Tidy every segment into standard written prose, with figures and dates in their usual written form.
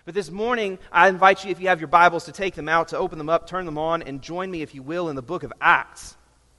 But this morning, I invite you, if you have your Bibles, to take them out, to open them up, turn them on, and join me, if you will, in the book of Acts.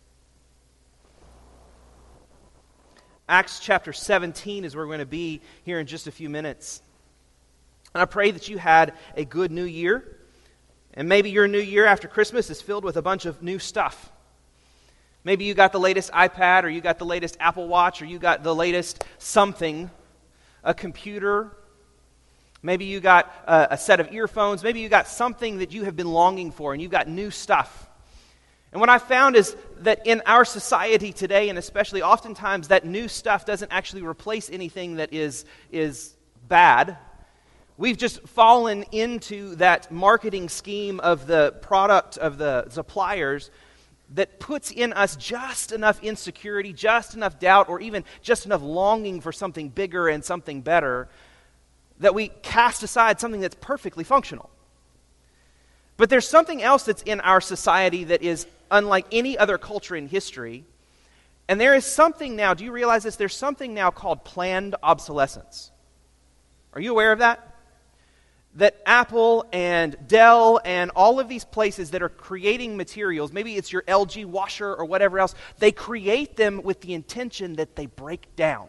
Acts chapter 17 is where we're going to be here in just a few minutes. And I pray that you had a good new year. And maybe your new year after Christmas is filled with a bunch of new stuff. Maybe you got the latest iPad, or you got the latest Apple Watch, or you got the latest something, a computer. Maybe you got a set of earphones. Maybe you got something that you have been longing for, and you've got new stuff. And what I found is that in our society today, and especially oftentimes, that new stuff doesn't actually replace anything that is bad. We've just fallen into that marketing scheme of the product of the suppliers that puts in us just enough insecurity, just enough doubt, or even just enough longing for something bigger and something better, that we cast aside something that's perfectly functional. But there's something else that's in our society that is unlike any other culture in history. And there is something now, do you realize this? There's something now called planned obsolescence. Are you aware of that? That Apple and Dell and all of these places that are creating materials, maybe it's your LG washer or whatever else, they create them with the intention that they break down.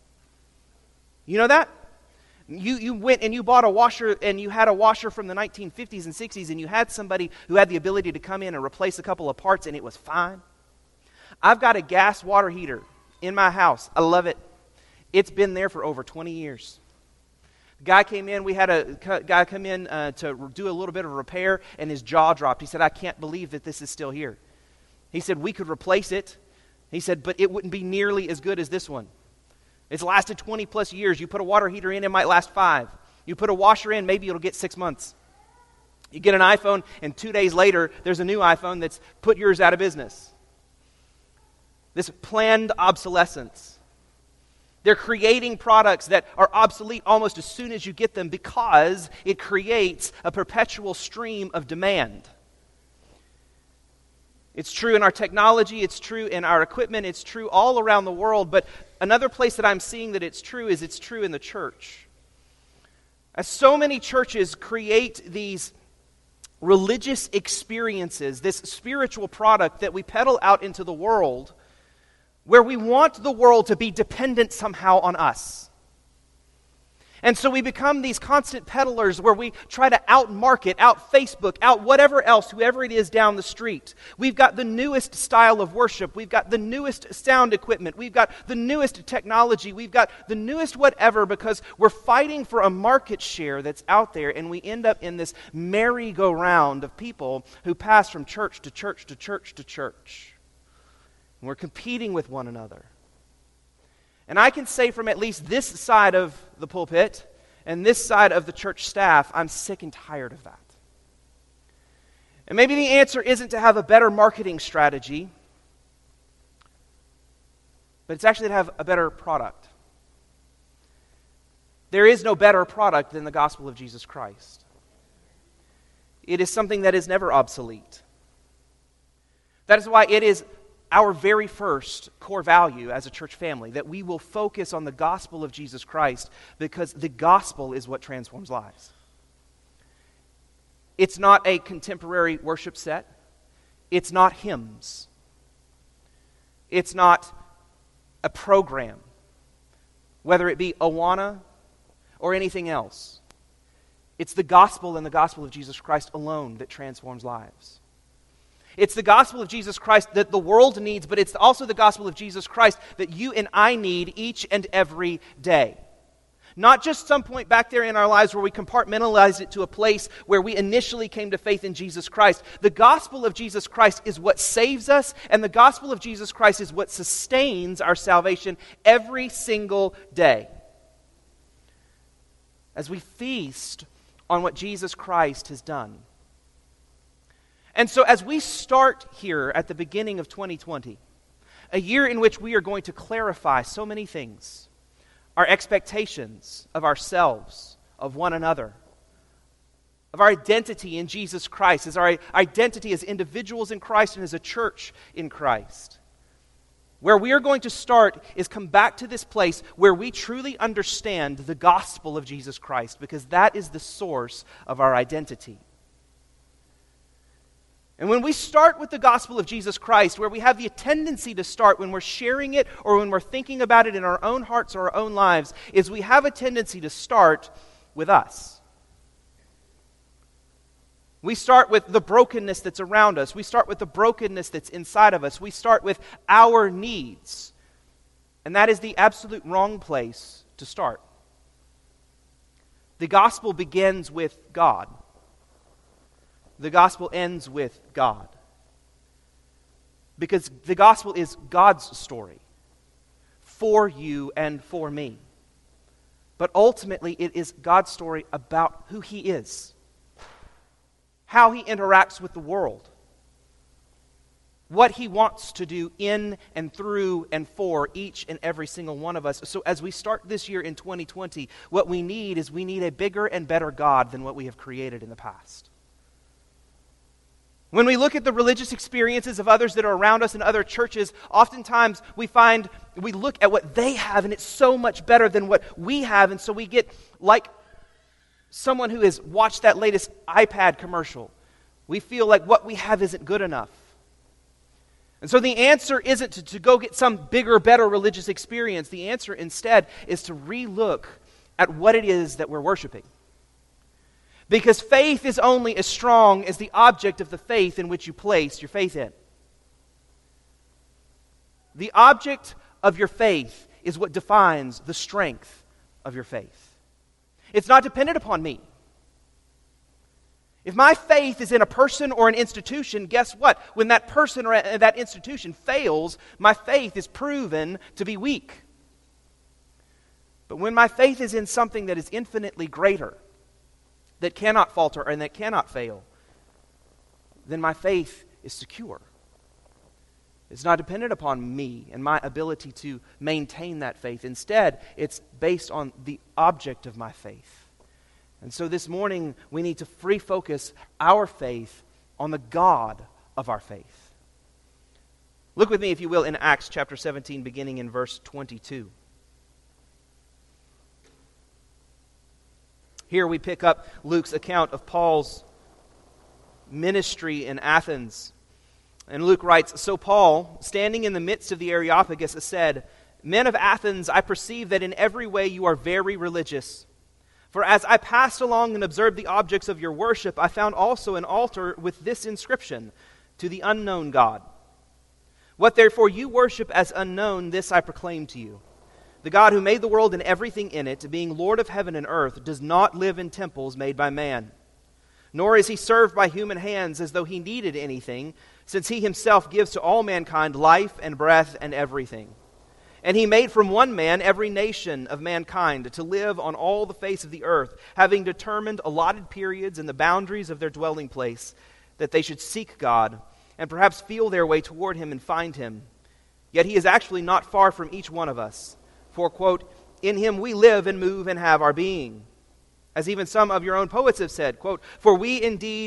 You know that? You went and you bought a washer, and you had a washer from the 1950s and 60s, and you had somebody who had the ability to come in and replace a couple of parts, and it was fine. I've got a gas water heater in my house. I love it. It's been there for over 20 years. The guy came in, we had a guy come in to do a little bit of repair, and his jaw dropped. He said, "I can't believe that this is still here." He said, "We could replace it." He said, "But it wouldn't be nearly as good as this one. It's lasted 20 plus years. You put a water heater in, it might last 5. You put a washer in, maybe it'll get 6 months. You get an iPhone, and 2 days later, there's a new iPhone that's put yours out of business." This planned obsolescence. They're creating products that are obsolete almost as soon as you get them because it creates a perpetual stream of demand. It's true in our technology, it's true in our equipment, it's true all around the world, but another place that I'm seeing that it's true is it's true in the church. As so many churches create these religious experiences, this spiritual product that we peddle out into the world, where we want the world to be dependent somehow on us. And so we become these constant peddlers where we try to out-market, out-Facebook, out whatever else, whoever it is down the street. We've got the newest style of worship. We've got the newest sound equipment. We've got the newest technology. We've got the newest whatever because we're fighting for a market share that's out there, and we end up in this merry-go-round of people who pass from church to church to church to church. And we're competing with one another. And I can say from at least this side of the pulpit and this side of the church staff, I'm sick and tired of that. And maybe the answer isn't to have a better marketing strategy, but it's actually to have a better product. There is no better product than the gospel of Jesus Christ. It is something that is never obsolete. That is why it is our very first core value as a church family, that we will focus on the gospel of Jesus Christ because the gospel is what transforms lives. It's not a contemporary worship set. It's not hymns. It's not a program, whether it be Awana or anything else. It's the gospel and the gospel of Jesus Christ alone that transforms lives. It's the gospel of Jesus Christ that the world needs, but it's also the gospel of Jesus Christ that you and I need each and every day. Not just some point back there in our lives where we compartmentalize it to a place where we initially came to faith in Jesus Christ. The gospel of Jesus Christ is what saves us, and the gospel of Jesus Christ is what sustains our salvation every single day. As we feast on what Jesus Christ has done. And so as we start here at the beginning of 2020, a year in which we are going to clarify so many things, our expectations of ourselves, of one another, of our identity in Jesus Christ, as our identity as individuals in Christ and as a church in Christ. Where we are going to start is come back to this place where we truly understand the gospel of Jesus Christ, because that is the source of our identity. And when we start with the gospel of Jesus Christ, where we have the tendency to start when we're sharing it or when we're thinking about it in our own hearts or our own lives, is we have a tendency to start with us. We start with the brokenness that's around us. We start with the brokenness that's inside of us. We start with our needs. And that is the absolute wrong place to start. The gospel begins with God. The gospel ends with God. Because the gospel is God's story for you and for me. But ultimately, it is God's story about who He is, how He interacts with the world, what He wants to do in and through and for each and every single one of us. So as we start this year in 2020, what we need is a bigger and better God than what we have created in the past. When we look at the religious experiences of others that are around us in other churches, oftentimes we look at what they have and it's so much better than what we have, and so we get like someone who has watched that latest iPad commercial. We feel like what we have isn't good enough. And so the answer isn't to go get some bigger, better religious experience. The answer instead is to re-look at what it is that we're worshiping. Because faith is only as strong as the object of the faith in which you place your faith in. The object of your faith is what defines the strength of your faith. It's not dependent upon me. If my faith is in a person or an institution, guess what? When that person or that institution fails, my faith is proven to be weak. But when my faith is in something that is infinitely greater, that cannot falter and that cannot fail, then my faith is secure. It's not dependent upon me and my ability to maintain that faith. Instead, it's based on the object of my faith. And so this morning, we need to refocus our faith on the God of our faith. Look with me, if you will, in Acts chapter 17, beginning in verse 22. Here we pick up Luke's account of Paul's ministry in Athens. And Luke writes, "So Paul, standing in the midst of the Areopagus, said, 'Men of Athens, I perceive that in every way you are very religious. For as I passed along and observed the objects of your worship, I found also an altar with this inscription, To the unknown God. What therefore you worship as unknown, this I proclaim to you. The God who made the world and everything in it, being Lord of heaven and earth, does not live in temples made by man. Nor is He served by human hands as though He needed anything, since He Himself gives to all mankind life and breath and everything. And He made from one man every nation of mankind to live on all the face of the earth, having determined allotted periods and the boundaries of their dwelling place, that they should seek God, and perhaps feel their way toward Him and find Him. Yet He is actually not far from each one of us. For, quote, in Him we live and move and have our being. As even some of your own poets have said, quote, For we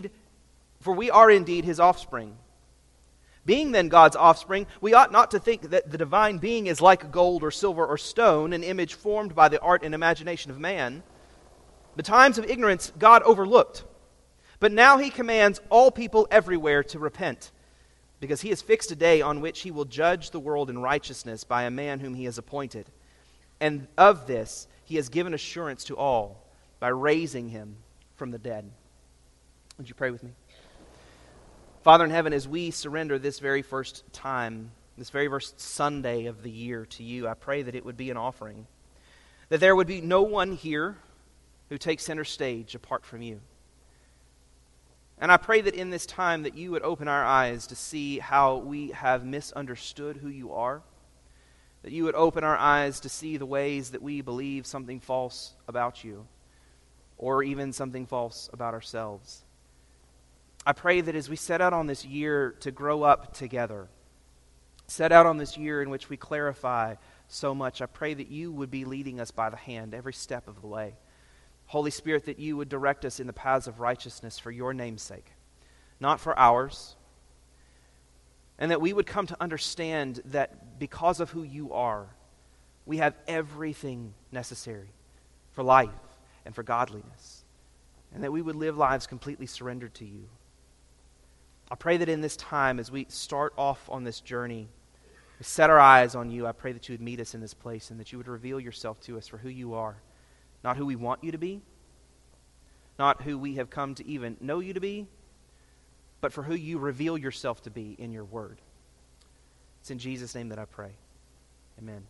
are indeed His offspring. Being then God's offspring, we ought not to think that the divine being is like gold or silver or stone, an image formed by the art and imagination of man. The times of ignorance God overlooked. But now He commands all people everywhere to repent, because He has fixed a day on which He will judge the world in righteousness by a man whom He has appointed. And of this He has given assurance to all by raising Him from the dead. Would you pray with me? Father in heaven, as we surrender this very first time, this very first Sunday of the year to You, I pray that it would be an offering. That there would be no one here who takes center stage apart from You. And I pray that in this time that You would open our eyes to see how we have misunderstood who You are. That You would open our eyes to see the ways that we believe something false about You, or even something false about ourselves. I pray that as we set out on this year to grow up together, set out on this year in which we clarify so much, I pray that You would be leading us by the hand every step of the way. Holy Spirit, that You would direct us in the paths of righteousness for Your name's sake, not for ours. And that we would come to understand that because of who you are, we have everything necessary for life and for godliness. And that we would live lives completely surrendered to you. I pray that in this time, as we start off on this journey, we set our eyes on you. I pray that you would meet us in this place and that you would reveal yourself to us for who you are. Not who we want you to be, not who we have come to even know you to be, but for who you reveal yourself to be in your word. It's in Jesus' name that I pray. Amen.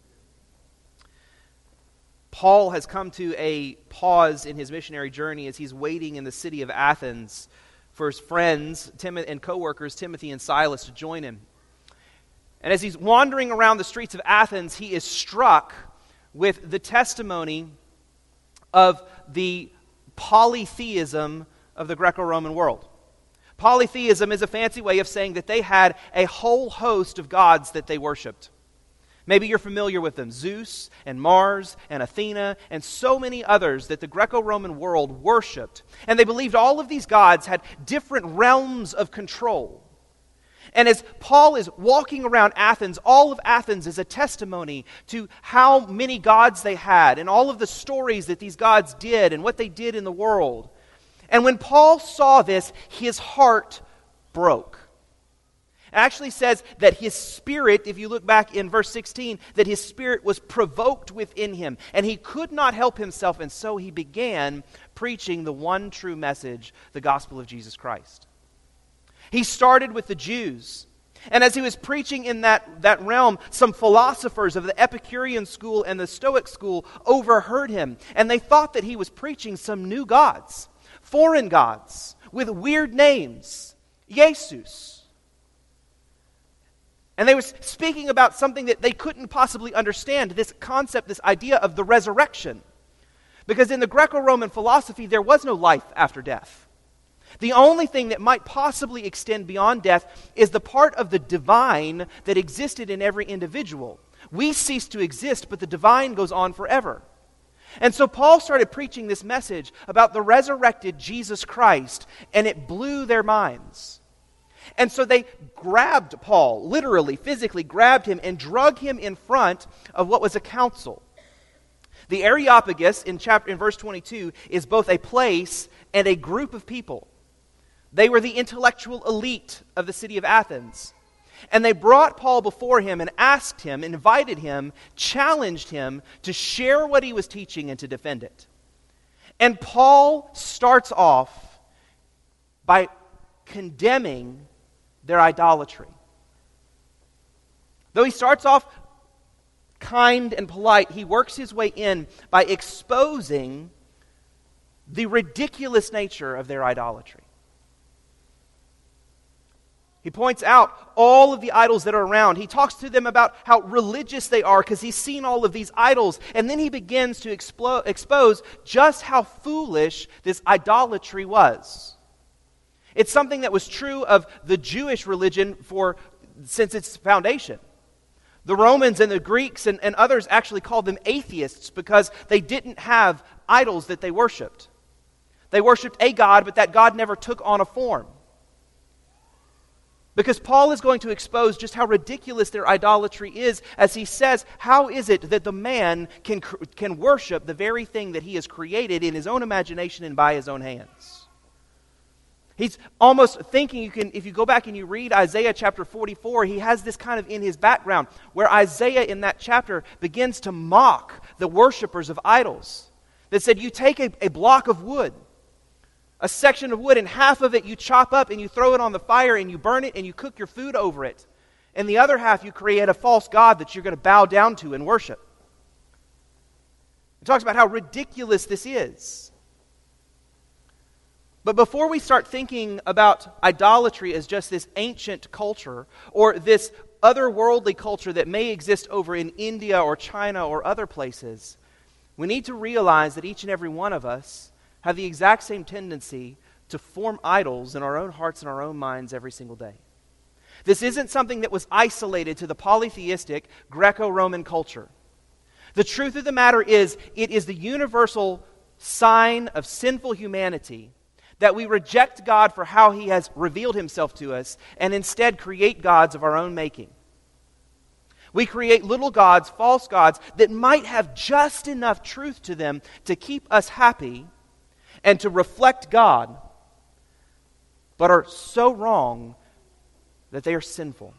Paul has come to a pause in his missionary journey as he's waiting in the city of Athens for his friends and co-workers, Timothy and Silas, to join him. And as he's wandering around the streets of Athens, he is struck with the testimony of the polytheism of the Greco-Roman world. Polytheism is a fancy way of saying that they had a whole host of gods that they worshipped. Maybe you're familiar with them. Zeus and Mars and Athena and so many others that the Greco-Roman world worshipped. And they believed all of these gods had different realms of control. And as Paul is walking around Athens, all of Athens is a testimony to how many gods they had and all of the stories that these gods did and what they did in the world. And when Paul saw this, his heart broke. It actually says that his spirit, if you look back in verse 16, that his spirit was provoked within him, and he could not help himself, and so he began preaching the one true message, the gospel of Jesus Christ. He started with the Jews, and as he was preaching in that realm, some philosophers of the Epicurean school and the Stoic school overheard him, and they thought that he was preaching some new gods, foreign gods, with weird names, Jesus. And they were speaking about something that they couldn't possibly understand, this concept, this idea of the resurrection. Because in the Greco-Roman philosophy, there was no life after death. The only thing that might possibly extend beyond death is the part of the divine that existed in every individual. We cease to exist, but the divine goes on forever. And so Paul started preaching this message about the resurrected Jesus Christ, and it blew their minds. And so they grabbed Paul, literally, physically grabbed him and drug him in front of what was a council. The Areopagus in verse 22 is both a place and a group of people. They were the intellectual elite of the city of Athens. And they brought Paul before him and asked him, invited him, challenged him to share what he was teaching and to defend it. And Paul starts off by condemning their idolatry. Though he starts off kind and polite, he works his way in by exposing the ridiculous nature of their idolatry. He points out all of the idols that are around. He talks to them about how religious they are because he's seen all of these idols. And then he begins to expose just how foolish this idolatry was. It's something that was true of the Jewish religion since its foundation. The Romans and the Greeks and others actually called them atheists because they didn't have idols that they worshipped. They worshipped a god, but that god never took on a form. Because Paul is going to expose just how ridiculous their idolatry is as he says, how is it that the man can worship the very thing that he has created in his own imagination and by his own hands? He's almost thinking, if you go back and you read Isaiah chapter 44, he has this kind of in his background, where Isaiah in that chapter begins to mock the worshipers of idols. That said, you take a block of wood, a section of wood, and half of it you chop up and you throw it on the fire and you burn it and you cook your food over it. And the other half you create a false god that you're going to bow down to and worship. It talks about how ridiculous this is. But before we start thinking about idolatry as just this ancient culture or this otherworldly culture that may exist over in India or China or other places, we need to realize that each and every one of us have the exact same tendency to form idols in our own hearts and our own minds every single day. This isn't something that was isolated to the polytheistic Greco-Roman culture. The truth of the matter is, it is the universal sign of sinful humanity That we reject God for how He has revealed Himself to us and instead create gods of our own making. We create little gods, false gods, that might have just enough truth to them to keep us happy and to reflect God, but are so wrong that they are sinful.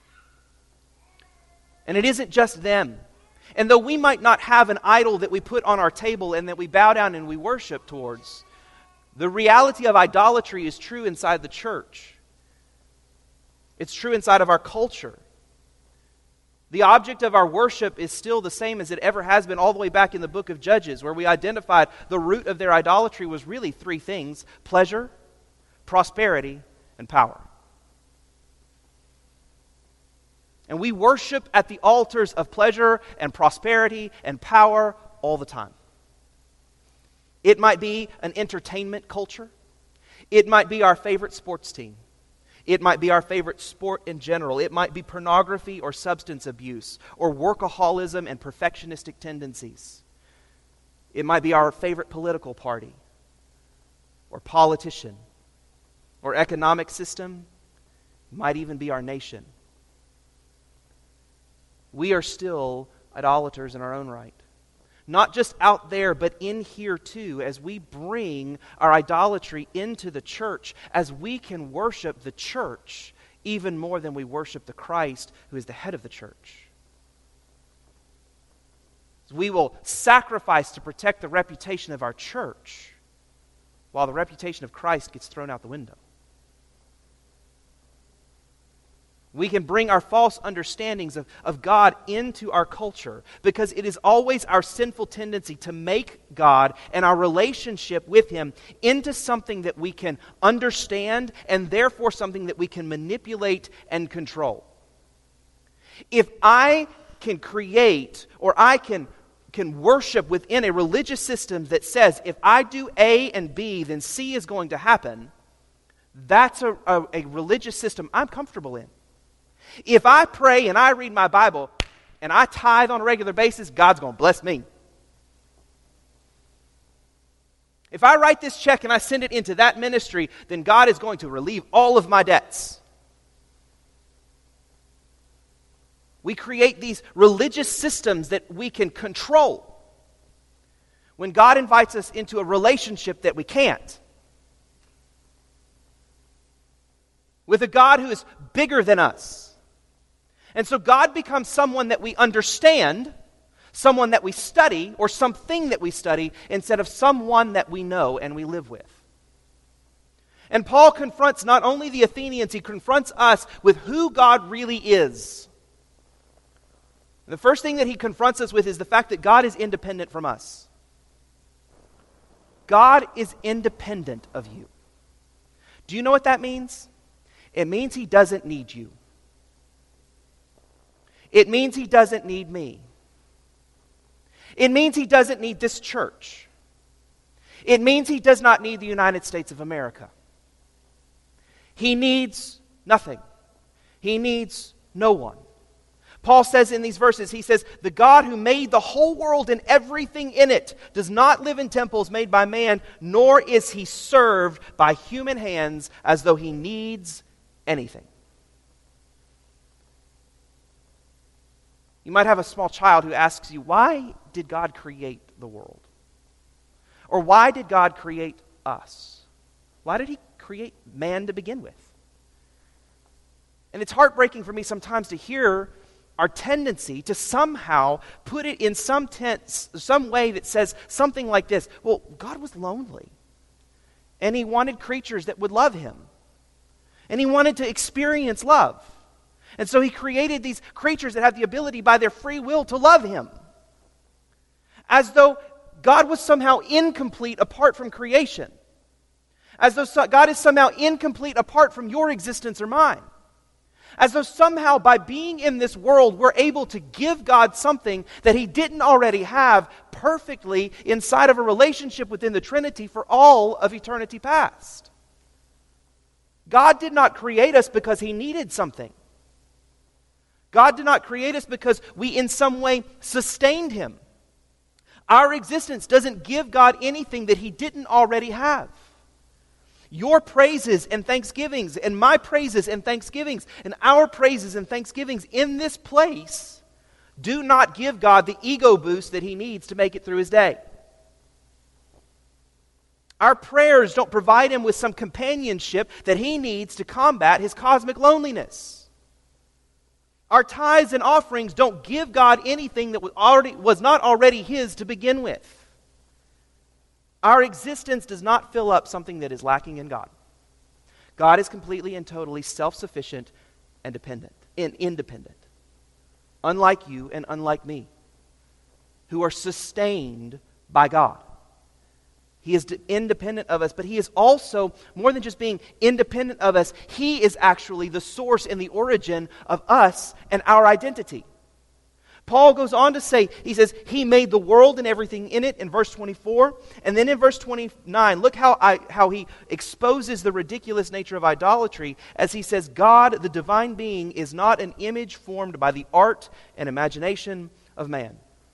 And it isn't just them. And though we might not have an idol that we put on our table and that we bow down and we worship towards, the reality of idolatry is true inside the church. It's true inside of our culture. The object of our worship is still the same as it ever has been all the way back in the book of Judges, where we identified the root of their idolatry was really three things: pleasure, prosperity, and power. And we worship at the altars of pleasure and prosperity and power all the time. It might be an entertainment culture. It might be our favorite sports team. It might be our favorite sport in general. It might be pornography or substance abuse or workaholism and perfectionistic tendencies. It might be our favorite political party or politician or economic system. It might even be our nation. We are still idolaters in our own right. Not just out there, but in here too, as we bring our idolatry into the church, as we can worship the church even more than we worship the Christ who is the head of the church. We will sacrifice to protect the reputation of our church, while the reputation of Christ gets thrown out the window. We can bring our false understandings of God into our culture because it is always our sinful tendency to make God and our relationship with Him into something that we can understand and therefore something that we can manipulate and control. If I can create or I can worship within a religious system that says if I do A and B, then C is going to happen, that's a religious system I'm comfortable in. If I pray and I read my Bible and I tithe on a regular basis, God's going to bless me. If I write this check and I send it into that ministry, then God is going to relieve all of my debts. We create these religious systems that we can control when God invites us into a relationship that we can't. With a God who is bigger than us. And so God becomes someone that we understand, someone that we study, or something that we study, instead of someone that we know and we live with. And Paul confronts not only the Athenians, he confronts us with who God really is. And the first thing that he confronts us with is the fact that God is independent from us. God is independent of you. Do you know what that means? It means He doesn't need you. It means He doesn't need me. It means He doesn't need this church. It means He does not need the United States of America. He needs nothing. He needs no one. Paul says in these verses, he says, the God who made the whole world and everything in it does not live in temples made by man, nor is He served by human hands as though He needs anything. You might have a small child who asks you, why did God create the world? Or why did God create us? Why did He create man to begin with? And it's heartbreaking for me sometimes to hear our tendency to somehow put it in some tense, some way that says something like this. Well, God was lonely. And He wanted creatures that would love Him. And He wanted to experience love. And so He created these creatures that have the ability by their free will to love Him. As though God was somehow incomplete apart from creation. As though God is somehow incomplete apart from your existence or mine. As though somehow by being in this world we're able to give God something that He didn't already have perfectly inside of a relationship within the Trinity for all of eternity past. God did not create us because He needed something. God did not create us because we in some way sustained Him. Our existence doesn't give God anything that He didn't already have. Your praises and thanksgivings, and my praises and thanksgivings, and our praises and thanksgivings in this place do not give God the ego boost that He needs to make it through His day. Our prayers don't provide Him with some companionship that He needs to combat His cosmic loneliness. Our tithes and offerings don't give God anything that was not already His to begin with. Our existence does not fill up something that is lacking in God. God is completely and totally self-sufficient and independent. Unlike you and unlike me, who are sustained by God. He is independent of us, but He is also, more than just being independent of us, He is actually the source and the origin of us and our identity. Paul goes on to say, he says, He made the world and everything in it, in verse 24. And then in verse 29, look how he exposes the ridiculous nature of idolatry as he says, God, the divine being, is not an image formed by the art and imagination of man.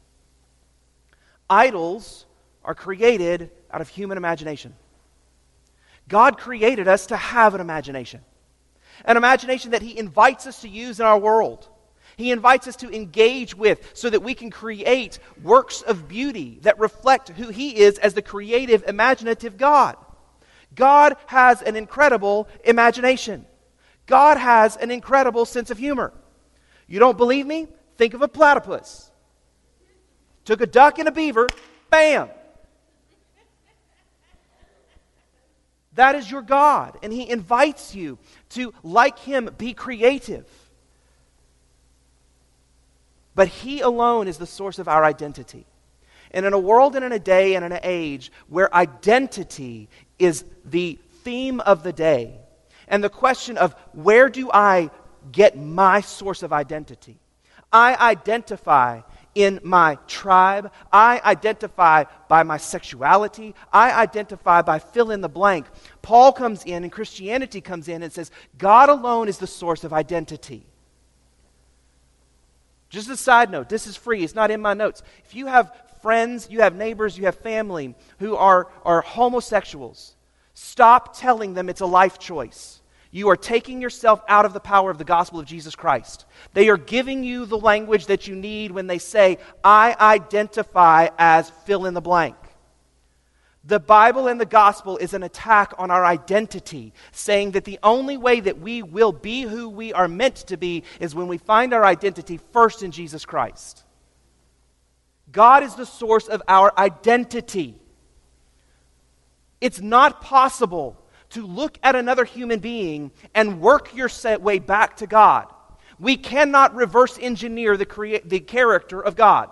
Idols are created out of human imagination. God created us to have an imagination that He invites us to use in our world. He invites us to engage with so that we can create works of beauty that reflect who He is as the creative, imaginative God. God has an incredible imagination. God has an incredible sense of humor. You don't believe me? Think of a platypus. Took a duck and a beaver, bam! That is your God, and He invites you to, like Him, be creative. But He alone is the source of our identity. And in a world and in a day and in an age where identity is the theme of the day, and the question of where do I get my source of identity? I identify in my tribe. I identify by my sexuality. I identify by fill in the blank. Paul comes in and Christianity comes in and says, God alone is the source of identity. Just a side note, this is free, it's not in my notes. If you have friends, you have neighbors, you have family who are homosexuals, stop telling them it's a life choice. You are taking yourself out of the power of the gospel of Jesus Christ. They are giving you the language that you need when they say, I identify as fill in the blank. The Bible and the gospel is an attack on our identity, saying that the only way that we will be who we are meant to be is when we find our identity first in Jesus Christ. God is the source of our identity. It's not possible to look at another human being and work your way back to God. We cannot reverse engineer the character of God.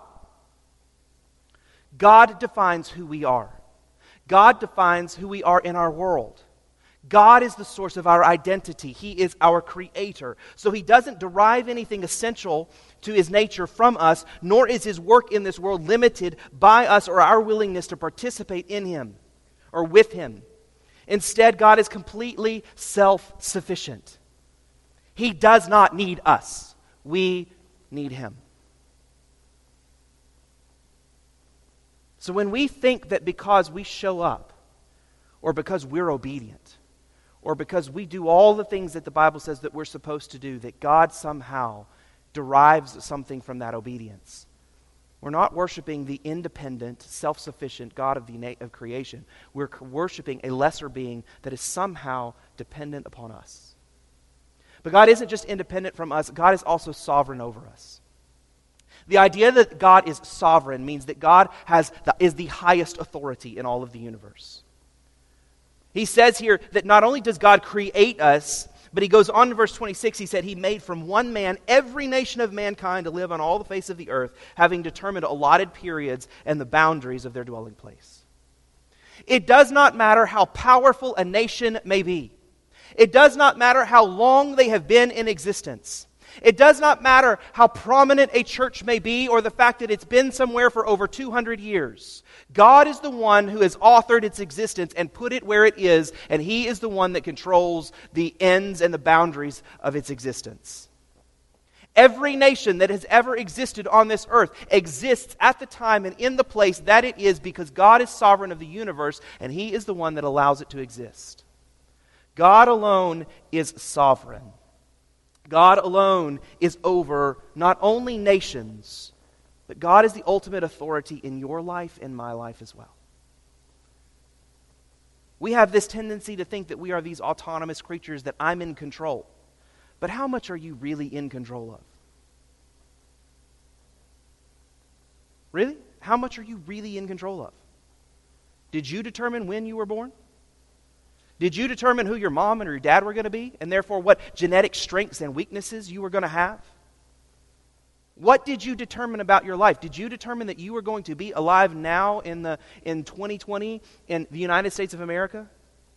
God defines who we are. God defines who we are in our world. God is the source of our identity. He is our creator. So He doesn't derive anything essential to His nature from us, nor is His work in this world limited by us or our willingness to participate in Him or with Him. Instead, God is completely self-sufficient. He does not need us. We need Him. So when we think that because we show up, or because we're obedient, or because we do all the things that the Bible says that we're supposed to do, that God somehow derives something from that obedience, we're not worshiping the independent, self-sufficient God of creation. We're worshiping a lesser being that is somehow dependent upon us. But God isn't just independent from us, God is also sovereign over us. The idea that God is sovereign means that God is the highest authority in all of the universe. He says here that not only does God create us, but he goes on to verse 26, he said, He made from one man every nation of mankind to live on all the face of the earth, having determined allotted periods and the boundaries of their dwelling place. It does not matter how powerful a nation may be. It does not matter how long they have been in existence. It does not matter how prominent a church may be or the fact that it's been somewhere for over 200 years. God is the one who has authored its existence and put it where it is, and He is the one that controls the ends and the boundaries of its existence. Every nation that has ever existed on this earth exists at the time and in the place that it is because God is sovereign of the universe, and He is the one that allows it to exist. God alone is sovereign. God alone is over not only nations, but God is the ultimate authority in your life and my life as well. We have this tendency to think that we are these autonomous creatures, that I'm in control. But how much are you really in control of? Really? How much are you really in control of? Did you determine when you were born? Did you determine who your mom and your dad were going to be, and therefore what genetic strengths and weaknesses you were going to have? What did you determine about your life? Did you determine that you were going to be alive now in 2020 in the United States of America?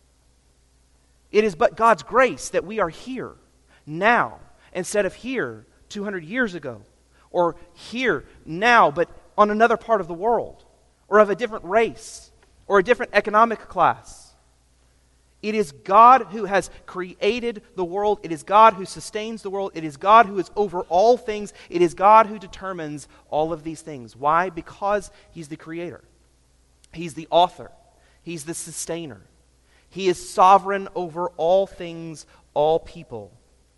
It is but God's grace that we are here now instead of here 200 years ago, or here now but on another part of the world, or of a different race, or a different economic class. It is God who has created the world. It is God who sustains the world. It is God who is over all things. It is God who determines all of these things. Why? Because He's the creator. He's the author. He's the sustainer. He is sovereign over all things, all people.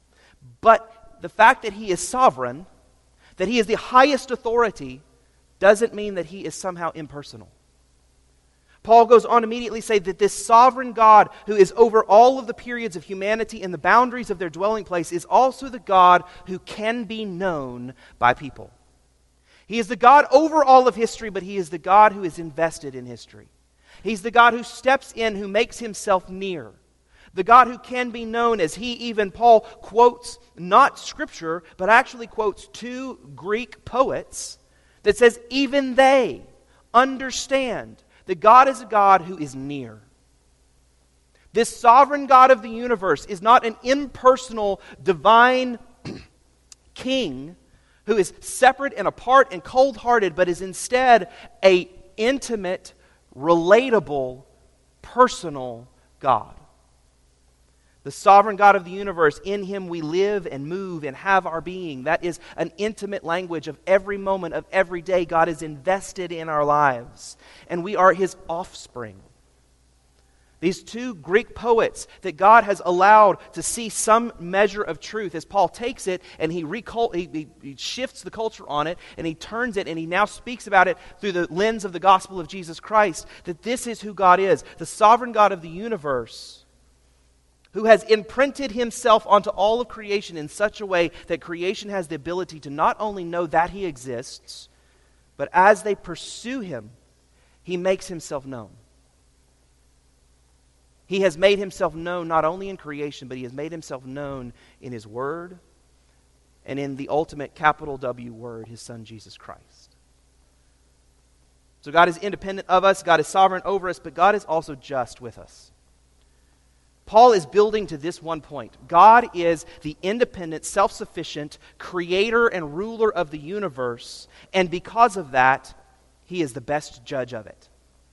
But the fact that He is sovereign, that He is the highest authority, doesn't mean that He is somehow impersonal. Paul goes on to immediately say that this sovereign God who is over all of the periods of humanity and the boundaries of their dwelling place is also the God who can be known by people. He is the God over all of history, but He is the God who is invested in history. He's the God who steps in, who makes Himself near. The God who can be known, as Paul quotes not Scripture, but actually quotes two Greek poets that says even they understand that God is a God who is near. This sovereign God of the universe is not an impersonal, divine king who is separate and apart and cold-hearted, but is instead an intimate, relatable, personal God. The sovereign God of the universe, in Him we live and move and have our being. That is an intimate language of every moment of every day. God is invested in our lives, and we are His offspring. These two Greek poets that God has allowed to see some measure of truth, as Paul takes it and he shifts the culture on it, and he turns it, and he now speaks about it through the lens of the gospel of Jesus Christ, that this is who God is, the sovereign God of the universe, who has imprinted Himself onto all of creation in such a way that creation has the ability to not only know that He exists, but as they pursue Him, He makes Himself known. He has made Himself known not only in creation, but He has made Himself known in His Word and in the ultimate capital W Word, His Son, Jesus Christ. So God is independent of us, God is sovereign over us, but God is also just with us. Paul is building to this one point. God is the independent, self-sufficient creator and ruler of the universe, and because of that, He is the best judge of it.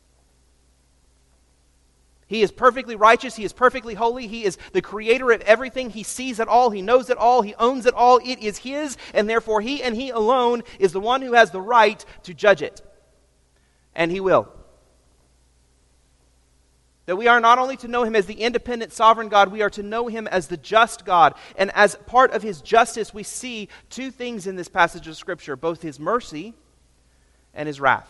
He is perfectly righteous. He is perfectly holy. He is the creator of everything. He sees it all. He knows it all. He owns it all. It is His, and therefore He and He alone is the one who has the right to judge it. And He will. That we are not only to know Him as the independent, sovereign God, we are to know Him as the just God. And as part of His justice, we see two things in this passage of Scripture, both His mercy and His wrath.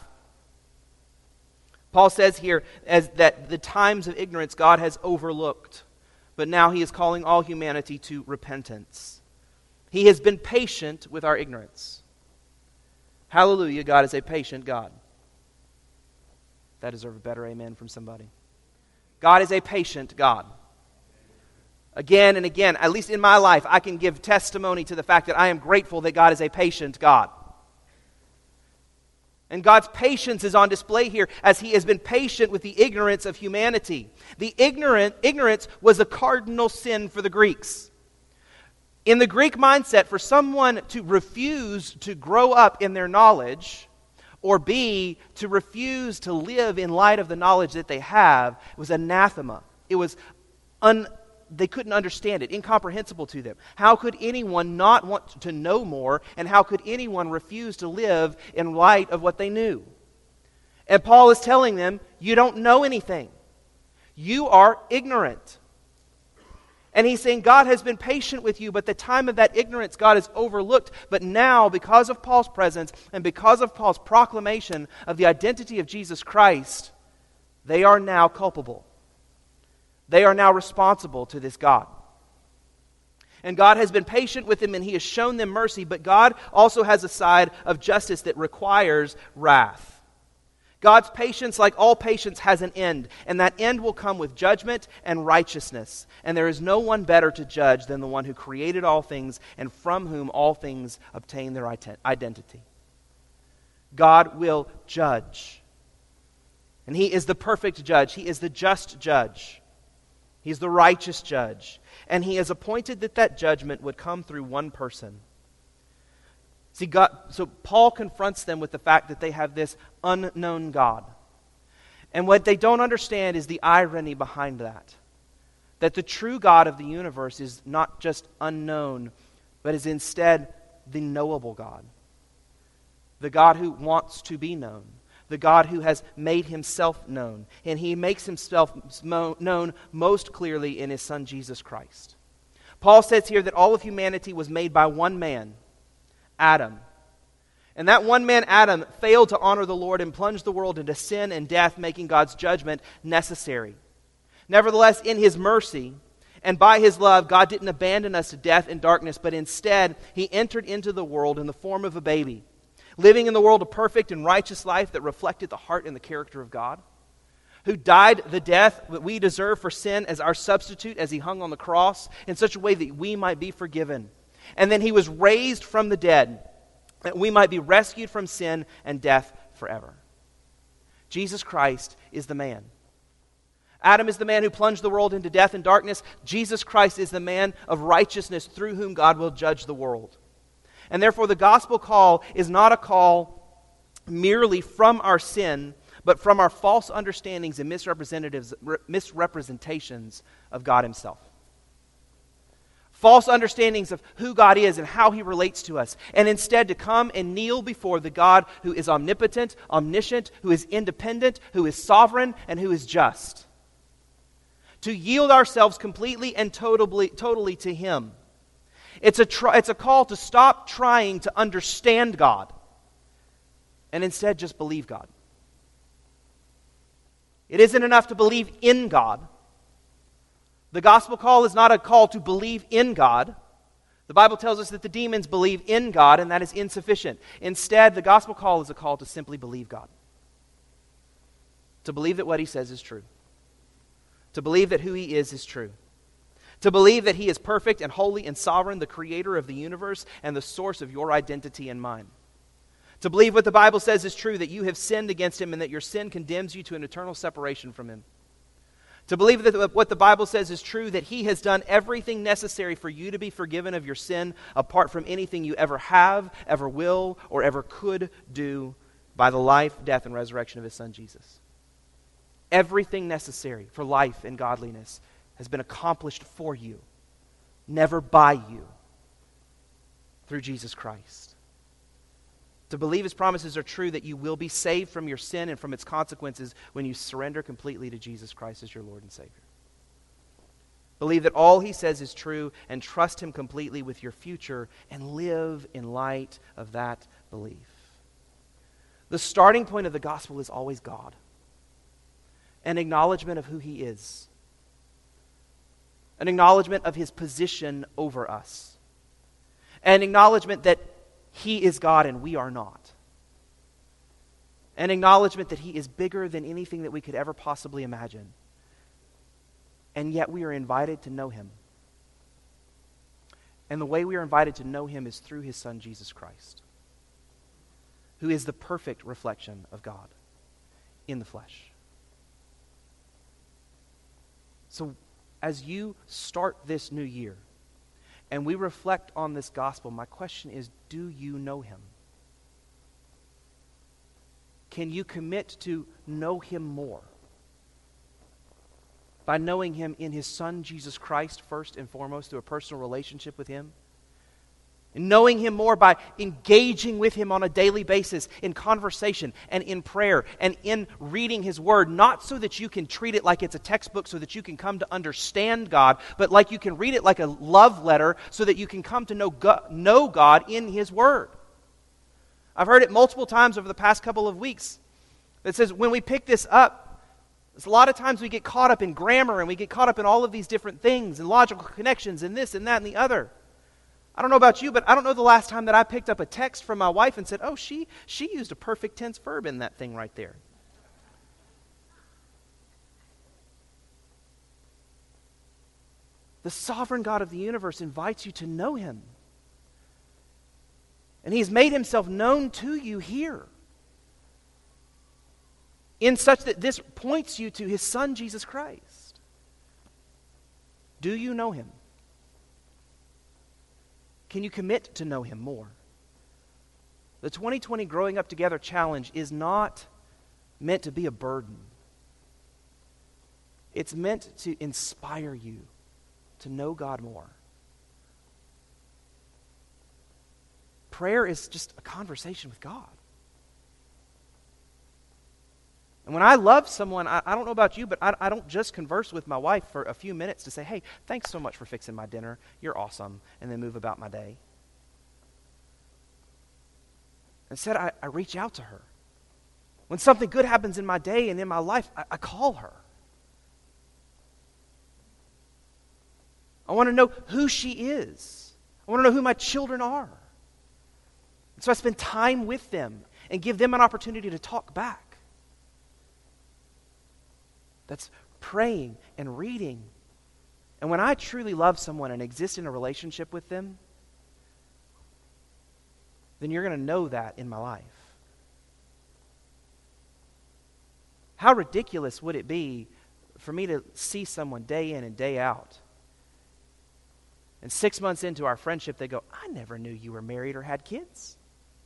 Paul says here that the times of ignorance God has overlooked, but now He is calling all humanity to repentance. He has been patient with our ignorance. Hallelujah, God is a patient God. That deserves a better amen from somebody. God is a patient God. Again and again, at least in my life, I can give testimony to the fact that I am grateful that God is a patient God. And God's patience is on display here as He has been patient with the ignorance of humanity. The ignorance was a cardinal sin for the Greeks. In the Greek mindset, for someone to refuse to grow up in their knowledge, or B, to refuse to live in light of the knowledge that they have, was anathema. It was they couldn't understand it, incomprehensible to them. How could anyone not want to know more, and how could anyone refuse to live in light of what they knew? And Paul is telling them, you don't know anything. You are ignorant. And he's saying God has been patient with you, but the time of that ignorance God has overlooked. But now, because of Paul's presence and because of Paul's proclamation of the identity of Jesus Christ, they are now culpable. They are now responsible to this God. And God has been patient with them and he has shown them mercy, but God also has a side of justice that requires wrath. God's patience, like all patience, has an end, and that end will come with judgment and righteousness. And there is no one better to judge than the one who created all things and from whom all things obtain their identity. God will judge. And he is the perfect judge. He is the just judge. He's the righteous judge. And he has appointed that judgment would come through one person. See, so Paul confronts them with the fact that they have this unknown God. And what they don't understand is the irony behind that. That the true God of the universe is not just unknown, but is instead the knowable God. The God who wants to be known. The God who has made himself known. And he makes himself known most clearly in his Son, Jesus Christ. Paul says here that all of humanity was made by one man, Adam. And that one man, Adam, failed to honor the Lord and plunged the world into sin and death, making God's judgment necessary. Nevertheless, in his mercy and by his love, God didn't abandon us to death and darkness, but instead, he entered into the world in the form of a baby, living in the world a perfect and righteous life that reflected the heart and the character of God, who died the death that we deserve for sin as our substitute as he hung on the cross in such a way that we might be forgiven. And then he was raised from the dead, that we might be rescued from sin and death forever. Jesus Christ is the man. Adam is the man who plunged the world into death and darkness. Jesus Christ is the man of righteousness through whom God will judge the world. And therefore the gospel call is not a call merely from our sin, but from our false understandings and misrepresentations of God himself. False understandings of who God is and how he relates to us, and instead to come and kneel before the God who is omnipotent, omniscient, who is independent, who is sovereign, and who is just. To yield ourselves completely and totally to him. It's a call to stop trying to understand God and instead just believe God. It isn't enough to believe in God. The gospel call is not a call to believe in God. The Bible tells us that the demons believe in God, and that is insufficient. Instead, the gospel call is a call to simply believe God. To believe that what he says is true. To believe that who he is true. To believe that he is perfect and holy and sovereign, the creator of the universe and the source of your identity and mine. To believe what the Bible says is true, that you have sinned against him and that your sin condemns you to an eternal separation from him. To believe that what the Bible says is true, that he has done everything necessary for you to be forgiven of your sin apart from anything you ever have, ever will, or ever could do by the life, death, and resurrection of his Son Jesus. Everything necessary for life and godliness has been accomplished for you, never by you, through Jesus Christ. To believe his promises are true, that you will be saved from your sin and from its consequences when you surrender completely to Jesus Christ as your Lord and Savior. Believe that all he says is true and trust him completely with your future and live in light of that belief. The starting point of the gospel is always God. An acknowledgement of who he is. An acknowledgement of his position over us. An acknowledgement that he is God and we are not. An acknowledgement that he is bigger than anything that we could ever possibly imagine. And yet we are invited to know him. And the way we are invited to know him is through his Son, Jesus Christ, who is the perfect reflection of God in the flesh. So as you start this new year, and we reflect on this gospel, my question is, do you know him? Can you commit to know him more? By knowing him in his Son, Jesus Christ, first and foremost, through a personal relationship with him. And knowing Him more by engaging with Him on a daily basis in conversation and in prayer and in reading His Word, not so that you can treat it like it's a textbook so that you can come to understand God, but like you can read it like a love letter so that you can come to know God in His Word. I've heard it multiple times over the past couple of weeks. It says when we pick this up, a lot of times we get caught up in grammar and we get caught up in all of these different things and logical connections and this and that and the other. I don't know about you, but I don't know the last time that I picked up a text from my wife and said, oh, she used a perfect tense verb in that thing right there. The sovereign God of the universe invites you to know Him. And He's made Himself known to you here, in such that this points you to His Son, Jesus Christ. Do you know Him? Can you commit to know Him more? The 2020 Growing Up Together Challenge is not meant to be a burden. It's meant to inspire you to know God more. Prayer is just a conversation with God. And when I love someone, I don't know about you, but I don't just converse with my wife for a few minutes to say, hey, thanks so much for fixing my dinner. You're awesome. And then move about my day. Instead, I reach out to her. When something good happens in my day and in my life, I call her. I want to know who she is. I want to know who my children are. And so I spend time with them and give them an opportunity to talk back. That's praying and reading. And when I truly love someone and exist in a relationship with them, then you're going to know that in my life. How ridiculous would it be for me to see someone day in and day out, and 6 months into our friendship, they go, I never knew you were married or had kids.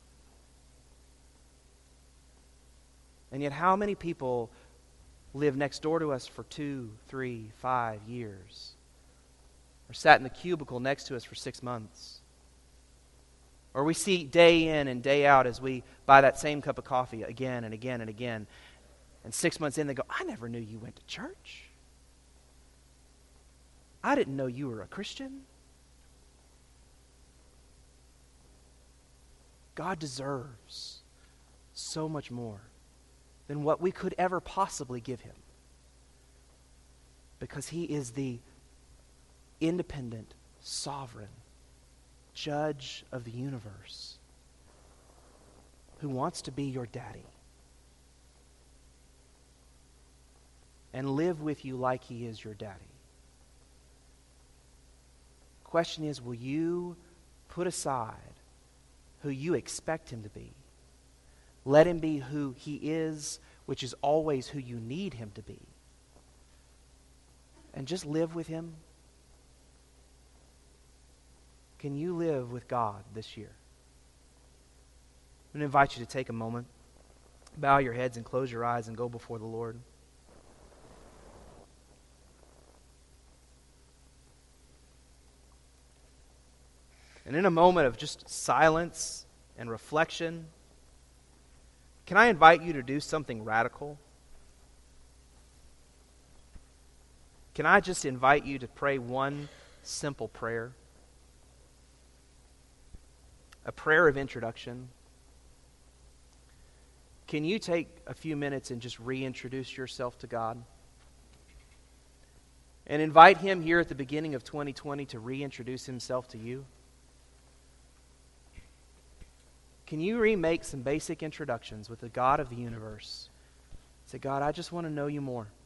And yet how many people live next door to us for 2, 3, 5 years, or sat in the cubicle next to us for 6 months? Or we see day in and day out as we buy that same cup of coffee again and again and again, and 6 months in they go, I never knew you went to church. I didn't know you were a Christian. God deserves so much more than what we could ever possibly give Him, because He is the independent, sovereign judge of the universe who wants to be your daddy and live with you like He is your daddy. Question is, will you put aside who you expect Him to be? Let Him be who He is, which is always who you need Him to be. And just live with Him. Can you live with God this year? I'm going to invite you to take a moment, bow your heads and close your eyes and go before the Lord. And in a moment of just silence and reflection, can I invite you to do something radical? Can I just invite you to pray one simple prayer? A prayer of introduction. Can you take a few minutes and just reintroduce yourself to God? And invite Him here at the beginning of 2020 to reintroduce Himself to you? Can you remake some basic introductions with the God of the universe? Say, God, I just want to know you more.